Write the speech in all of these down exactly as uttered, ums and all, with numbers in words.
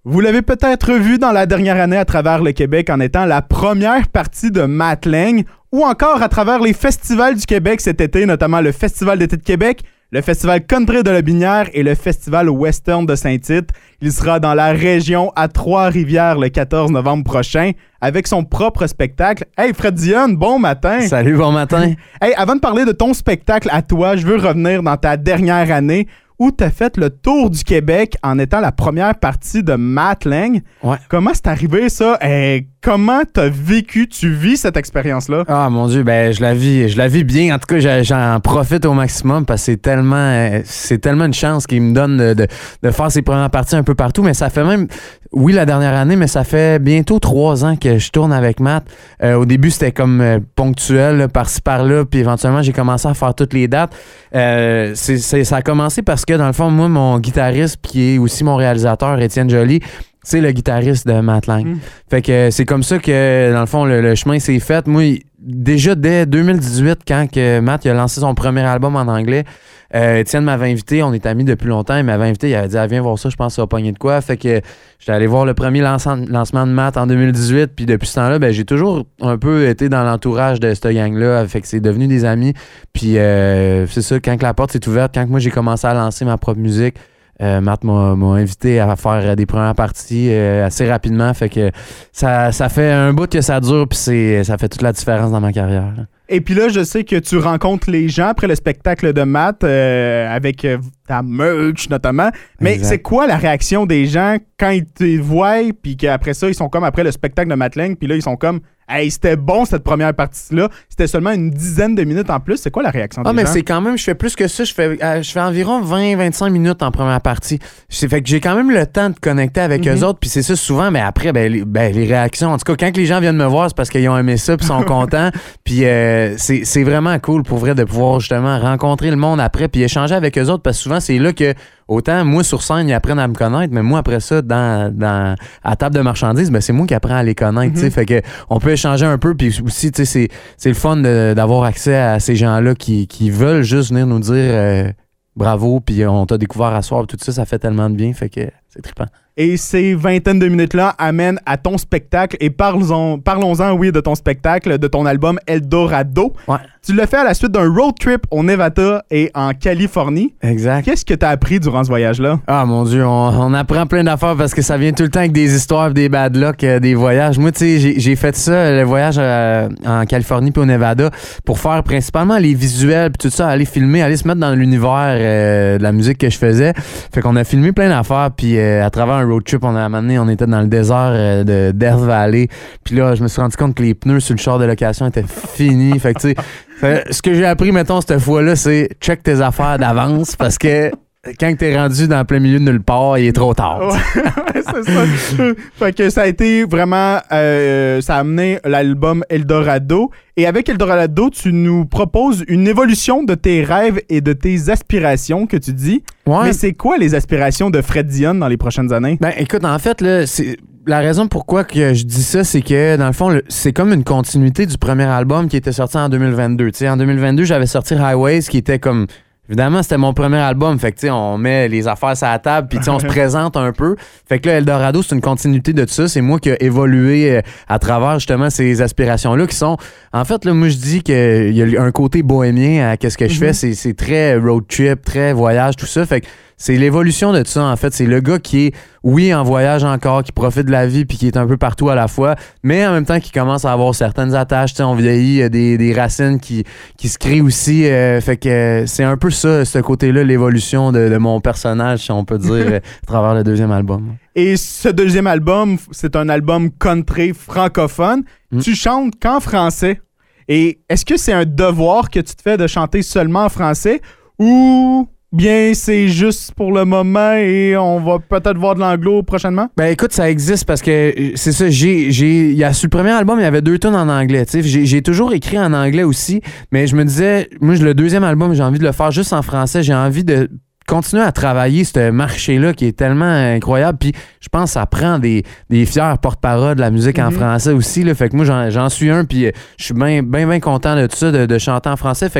Vous l'avez peut-être vu dans la dernière année à travers le Québec en étant la première partie de Matt Lang, ou encore à travers les festivals du Québec cet été, notamment le Festival d'été de Québec, le Festival Country de la Binière et le Festival Western de Saint-Tite. Il sera dans la région à Trois-Rivières le quatorze novembre prochain avec son propre spectacle. Hey Fred Dionne, bon matin! Salut, bon matin! Hey, avant de parler de ton spectacle à toi, je veux revenir dans ta dernière année où tu as fait le tour du Québec en étant la première partie de Matt Lang. Ouais. Comment c'est arrivé ça? Et comment t'as vécu, tu vis cette expérience-là? Ah mon Dieu, ben je la vis, je la vis bien. En tout cas, j'en profite au maximum parce que c'est tellement, c'est tellement une chance qu'il me donne de, de, de faire ses premières parties un peu partout. Mais ça fait même, oui, la dernière année, mais ça fait bientôt trois ans que je tourne avec Matt. Euh, au début, c'était comme euh, ponctuel, là, par-ci par-là, puis éventuellement, j'ai commencé à faire toutes les dates. Euh, c'est, c'est, ça a commencé parce que, dans le fond, moi, mon guitariste, qui est aussi mon réalisateur, Étienne Joly, c'est le guitariste de Matt Lang. Mm. Fait que c'est comme ça que, dans le fond, le, le chemin s'est fait. Moi, déjà dès deux mille dix-huit, quand que Matt il a lancé son premier album en anglais, euh, Étienne m'avait invité, on est amis depuis longtemps, il m'avait invité, il avait dit ah, « viens voir ça, je pense que ça va pogner de quoi ». Fait que j'étais allé voir le premier lancement, lancement de Matt en deux mille dix-huit, puis depuis ce temps-là, ben, j'ai toujours un peu été dans l'entourage de cette gang-là, fait que c'est devenu des amis. Puis euh, c'est ça, quand la porte s'est ouverte, quand moi j'ai commencé à lancer ma propre musique, Euh, Matt m'a, m'a invité à faire des premières parties euh, assez rapidement. Fait que ça, ça fait un bout que ça dure, puis c'est, ça fait toute la différence dans ma carrière. Là. Et puis là, je sais que tu rencontres les gens après le spectacle de Matt euh, avec euh, ta merch notamment. Mais exact. C'est quoi la réaction des gens quand ils te voient, puis qu'après ça, ils sont comme après le spectacle de Matt Lang, puis là, ils sont comme hey, c'était bon cette première partie-là. C'était seulement une dizaine de minutes en plus. C'est quoi la réaction des ah, mais gens? C'est quand même, je fais plus que ça. Je fais, euh, je fais environ vingt à vingt-cinq minutes en première partie. C'est fait que j'ai quand même le temps de connecter avec mm-hmm. eux autres. Puis c'est ça souvent, mais après, ben les, ben, les réactions. En tout cas, quand les gens viennent me voir, c'est parce qu'ils ont aimé ça puis sont contents. Puis euh, c'est, c'est vraiment cool pour vrai de pouvoir justement rencontrer le monde après puis échanger avec eux autres parce que souvent, c'est là que autant moi sur scène, ils apprennent à me connaître, mais moi après ça, dans, dans à table de marchandises, ben c'est moi qui apprends à les connaître. Mm-hmm. Fait que on peut échanger un peu, puis aussi, tu sais, c'est, c'est le fun de, d'avoir accès à ces gens-là qui, qui veulent juste venir nous dire euh, bravo, puis on t'a découvert à soir, tout ça, ça fait tellement de bien, fait que c'est trippant. Et ces vingtaines de minutes-là amènent à ton spectacle. Et parlons-en, parlons-en, oui, de ton spectacle, de ton album Eldorado. Ouais. Tu l'as fait à la suite d'un road trip au Nevada et en Californie. Exact. Qu'est-ce que tu as appris durant ce voyage-là? Ah, mon Dieu, on, on apprend plein d'affaires parce que ça vient tout le temps avec des histoires, des bad luck, euh, des voyages. Moi, tu sais, j'ai, j'ai fait ça, le voyage euh, en Californie puis au Nevada, pour faire principalement les visuels puis tout ça, aller filmer, aller se mettre dans l'univers euh, de la musique que je faisais. Fait qu'on a filmé plein d'affaires, puis euh, à travers un road trip, on a amené, on était dans le désert euh, de Death Valley. Puis là, je me suis rendu compte que les pneus sur le char de location étaient finis. Fait que tu sais, ce que j'ai appris, mettons, cette fois-là, c'est check tes affaires d'avance parce que quand t'es rendu dans plein milieu de nulle part, il est trop tard. Ouais, c'est ça. Fait que ça a été vraiment... Euh, ça a amené l'album Eldorado. Et avec Eldorado, tu nous proposes une évolution de tes rêves et de tes aspirations que tu dis. Ouais. Mais c'est quoi les aspirations de Fred Dionne dans les prochaines années? Ben écoute, en fait, là, c'est... La raison pourquoi que je dis ça, c'est que, dans le fond, le, c'est comme une continuité du premier album qui était sorti en deux mille vingt-deux. T'sais, en deux mille vingt-deux, j'avais sorti Highways, qui était comme... Évidemment, c'était mon premier album, fait que, tu sais, on met les affaires sur la table, puis, tu sais, on se présente un peu. Fait que là, Eldorado, c'est une continuité de tout ça. C'est moi qui ai évolué à travers, justement, ces aspirations-là qui sont... En fait, là, moi, je dis qu'il y a un côté bohémien à qu'est-ce que je fais. Mm-hmm. C'est, c'est très road trip, très voyage, tout ça. Fait que c'est l'évolution de tout ça, en fait. C'est le gars qui est, oui, en voyage encore, qui profite de la vie puis qui est un peu partout à la fois, mais en même temps qui commence à avoir certaines attaches. Tu sais, on vieillit, des, des racines qui, qui se créent aussi. Euh, fait que c'est un peu ça, ce côté-là, l'évolution de, de mon personnage, si on peut dire, à travers le deuxième album. Et ce deuxième album, c'est un album country francophone. Mm. Tu chantes qu'en français. Et est-ce que c'est un devoir que tu te fais de chanter seulement en français ou... bien, c'est juste pour le moment et on va peut-être voir de l'anglo prochainement? Ben écoute, ça existe parce que c'est ça, j'ai, j'ai, il y a, sur le premier album, il y avait deux tunes en anglais, tu sais, j'ai, j'ai toujours écrit en anglais aussi, mais je me disais, moi, le deuxième album, j'ai envie de le faire juste en français, j'ai envie de continuer à travailler ce marché-là qui est tellement incroyable. Puis je pense que ça prend des, des fiers porte-parole de la musique mm-hmm. en français aussi. Là. Fait que moi, j'en, j'en suis un. Puis je suis bien, bien, bien content de tout ça, de, de chanter en français. Fait que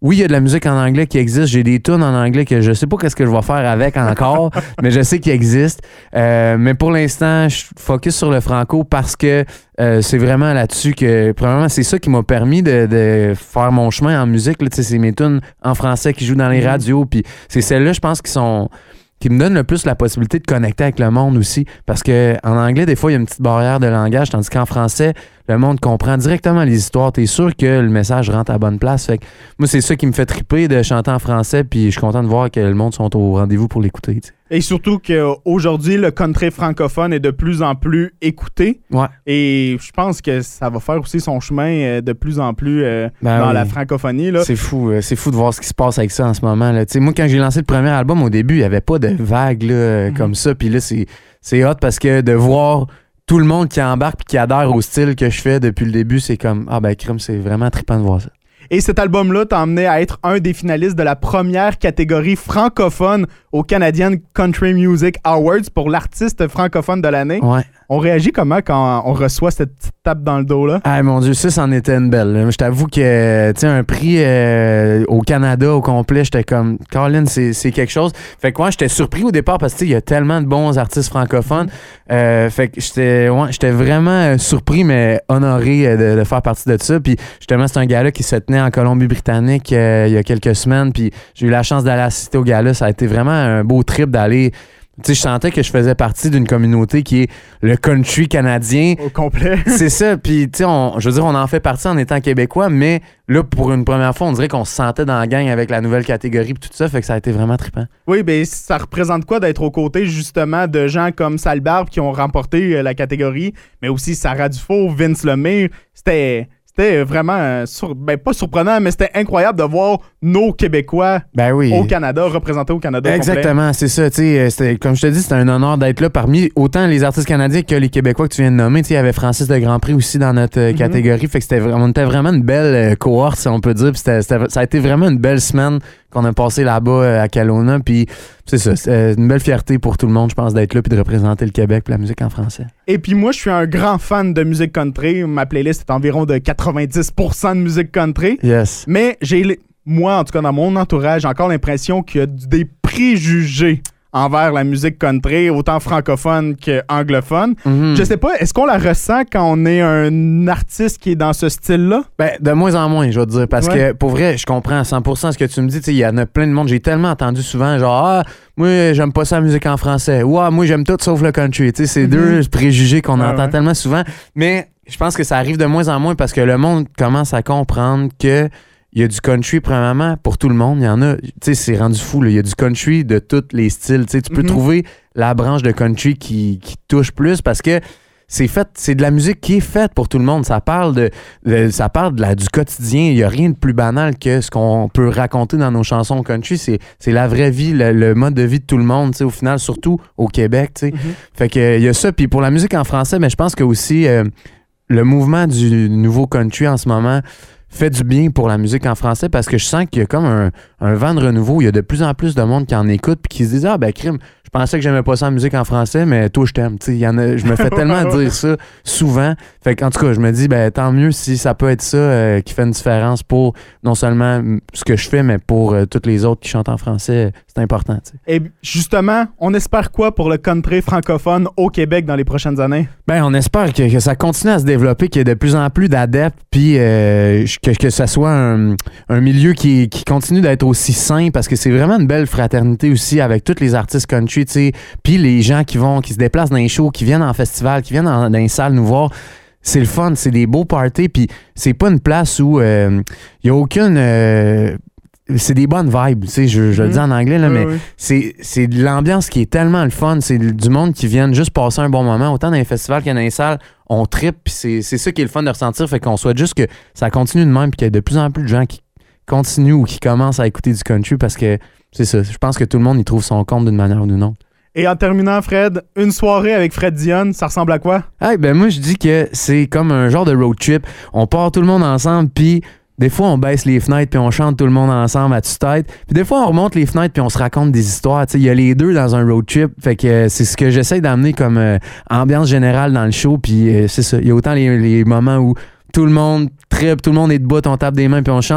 oui, il y a de la musique en anglais qui existe. J'ai des tunes en anglais que je sais pas qu'est-ce que je vais faire avec encore, mais je sais qu'ils existent. Euh, mais pour l'instant, je focus sur le franco parce que euh, c'est vraiment là-dessus que, premièrement, c'est ça qui m'a permis de, de faire mon chemin en musique. Là, c'est mes tunes en français qui jouent dans les radios. Puis c'est celles-là, je pense, qui sont... qui me donne le plus la possibilité de connecter avec le monde aussi. Parce que en anglais, des fois, il y a une petite barrière de langage, tandis qu'en français, le monde comprend directement les histoires. T'es sûr que le message rentre à la bonne place. Fait que moi, c'est ça qui me fait triper de chanter en français, puis je suis content de voir que le monde sont au rendez-vous pour l'écouter. T'sais. Et surtout qu'aujourd'hui, le country francophone est de plus en plus écouté. Ouais. Et je pense que ça va faire aussi son chemin de plus en plus euh, ben dans oui. la francophonie. Là. C'est fou. C'est fou de voir ce qui se passe avec ça en ce moment. Là. Moi, quand j'ai lancé le premier album, au début, il n'y avait pas de vagues là, mm-hmm. comme ça. Puis là, c'est, c'est hot parce que de voir tout le monde qui embarque et qui adhère au style que je fais depuis le début, c'est comme, ah ben crime, c'est vraiment trippant de voir ça. Et cet album-là t'a emmené à être un des finalistes de la première catégorie francophone au Canadian Country Music Awards pour l'artiste francophone de l'année. Ouais. On réagit comment quand on reçoit cette petite tape dans le dos-là? Ah mon Dieu, ça, c'en était une belle. Je t'avoue que, tu sais, un prix euh, au Canada au complet, j'étais comme, Colin, c'est, c'est quelque chose. Fait que moi, j'étais surpris au départ parce que, tu sais, il y a tellement de bons artistes francophones. Euh, fait que j'étais, ouais, j'étais vraiment surpris, mais honoré de, de faire partie de ça. Puis justement, c'est un gars-là qui se tenait en Colombie-Britannique euh, il y a quelques semaines. Puis j'ai eu la chance d'aller assister au gars-là. Ça a été vraiment un beau trip d'aller. Tu sais, je sentais que je faisais partie d'une communauté qui est le country canadien. Au complet. C'est ça. Puis, tu sais, je veux dire, on en fait partie en étant québécois, mais là, pour une première fois, on dirait qu'on se sentait dans la gang avec la nouvelle catégorie et tout ça. Fait que ça a été vraiment trippant. Oui, bien, ça représente quoi d'être aux côtés, justement, de gens comme Sale Barbe qui ont remporté euh, la catégorie, mais aussi Sarah Dufault, Vince Lemire. C'était... C'était vraiment, sur, ben pas surprenant, mais c'était incroyable de voir nos Québécois ben oui. au Canada, représentés au Canada. Exactement, complet. c'est ça. C'était, comme je te dis, c'était un honneur d'être là parmi autant les artistes canadiens que les Québécois que tu viens de nommer. Il y avait Francis de Grandpré aussi dans notre euh, mm-hmm. catégorie. Fait que c'était, on était vraiment une belle euh, cohorte, si on peut dire. Puis c'était, c'était, ça a été vraiment une belle semaine qu'on a passé là-bas euh, à Kelowna. Puis c'est ça, c'est une belle fierté pour tout le monde, je pense, d'être là puis de représenter le Québec et la musique en français. Et puis moi, je suis un grand fan de musique country. Ma playlist est environ de quatre-vingt-dix pour cent de musique country. Yes. Mais j'ai, moi, en tout cas, dans mon entourage, j'ai encore l'impression qu'il y a des préjugés envers la musique country, autant francophone qu'anglophone. Mm-hmm. Je sais pas, est-ce qu'on la ressent quand on est un artiste qui est dans ce style-là? Ben, de moins en moins, je vais te dire. Parce ouais. que, pour vrai, je comprends à cent pour cent ce que tu me dis. Il y en a plein de monde. J'ai tellement entendu souvent, genre, ah, moi, j'aime pas ça la musique en français. Ou, ah, moi, j'aime tout sauf le country. T'sais, c'est mm-hmm. deux préjugés qu'on ah, entend ouais. tellement souvent. Mais je pense que ça arrive de moins en moins parce que le monde commence à comprendre que il y a du country, premièrement, pour tout le monde. Il y en a, tu sais, c'est rendu fou. Là. Il y a du country de tous les styles. Tu sais, tu peux mm-hmm. trouver la branche de country qui, qui touche plus parce que c'est fait, c'est de la musique qui est faite pour tout le monde. Ça parle de, de ça parle de la, du quotidien. Il n'y a rien de plus banal que ce qu'on peut raconter dans nos chansons country. C'est, c'est la vraie vie, le, le mode de vie de tout le monde, tu sais, au final, surtout au Québec. Tu sais. Mm-hmm. Fait que il y a ça. Puis pour la musique en français, mais je pense que aussi euh, le mouvement du nouveau country en ce moment fait du bien pour la musique en français parce que je sens qu'il y a comme un, un vent de renouveau. Il y a de plus en plus de monde qui en écoute puis qui se disent « Ah, ben crime, je pensais que j'aimais pas ça en musique en français, mais toi, je t'aime. » Tu sais, y en a, je me fais tellement dire ça souvent. Fait qu'en tout cas, je me dis, ben tant mieux si ça peut être ça euh, qui fait une différence pour non seulement ce que je fais, mais pour euh, toutes les autres qui chantent en français. C'est important. Tu sais. Et justement, on espère quoi pour le country francophone au Québec dans les prochaines années? Ben, on espère que, que ça continue à se développer, qu'il y ait de plus en plus d'adeptes, puis euh, que, que ça soit un, un milieu qui, qui continue d'être aussi sain, parce que c'est vraiment une belle fraternité aussi avec tous les artistes country, tu sais, puis les gens qui vont, qui se déplacent dans les shows, qui viennent en festival, qui viennent dans, dans les salles nous voir. C'est le fun, c'est des beaux parties, puis c'est pas une place où il euh, y a aucune... Euh, c'est des bonnes vibes, tu sais, je, je mmh. le dis en anglais, là, oui, mais oui. c'est, c'est de l'ambiance qui est tellement le fun. C'est du monde qui vient juste passer un bon moment. Autant dans les festivals qu'il y a dans les salles, on trippe, puis c'est, c'est ça qui est le fun de ressentir. Fait qu'on souhaite juste que ça continue de même, puis qu'il y ait de plus en plus de gens qui continuent ou qui commencent à écouter du country, parce que c'est ça. Je pense que tout le monde y trouve son compte d'une manière ou d'une autre. Et en terminant, Fred, une soirée avec Fred Dionne, ça ressemble à quoi? Hey, ben moi, je dis que c'est comme un genre de road trip. On part tout le monde ensemble, puis des fois, on baisse les fenêtres puis on chante tout le monde ensemble à tue-tête. Puis des fois, on remonte les fenêtres puis on se raconte des histoires. Il y a les deux dans un road trip. Fait que euh, c'est ce que j'essaie d'amener comme euh, ambiance générale dans le show. Puis euh, c'est ça. Il y a autant les, les moments où tout le monde trippe, tout le monde est debout, on tape des mains puis on chante.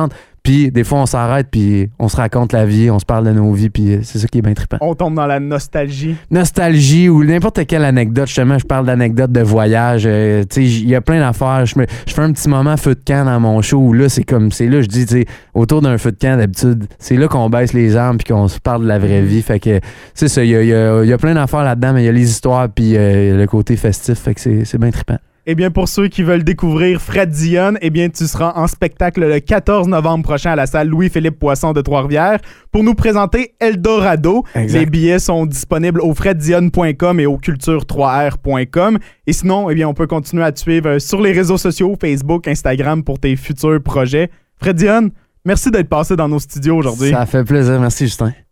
Puis des fois, on s'arrête, puis on se raconte la vie, on se parle de nos vies, puis c'est ça qui est bien trippant. On tombe dans la nostalgie. Nostalgie ou n'importe quelle anecdote. Justement, je parle d'anecdotes de voyage. Euh, tu sais, il y a plein d'affaires. Je, me, je fais un petit moment feu de camp dans mon show où là, c'est comme, c'est là, je dis, tu sais, autour d'un feu de camp, d'habitude, c'est là qu'on baisse les armes puis qu'on se parle de la vraie vie. Fait que, c'est ça, il y a, y a, y a plein d'affaires là-dedans, mais il y a les histoires puis euh, le côté festif. Fait que c'est, c'est bien trippant. Eh bien, pour ceux qui veulent découvrir Fred Dionne, eh bien, tu seras en spectacle le quatorze novembre prochain à la salle Louis-Philippe Poisson de Trois-Rivières pour nous présenter Eldorado. Exact. Les billets sont disponibles au fred dionne point com et au culture trois r point com. Et sinon, eh bien, on peut continuer à te suivre sur les réseaux sociaux, Facebook, Instagram pour tes futurs projets. Fred Dionne, merci d'être passé dans nos studios aujourd'hui. Ça fait plaisir. Merci, Justin.